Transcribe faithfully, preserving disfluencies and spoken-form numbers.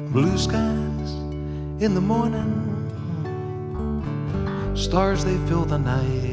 Blue skies in the morning, stars they fill the night.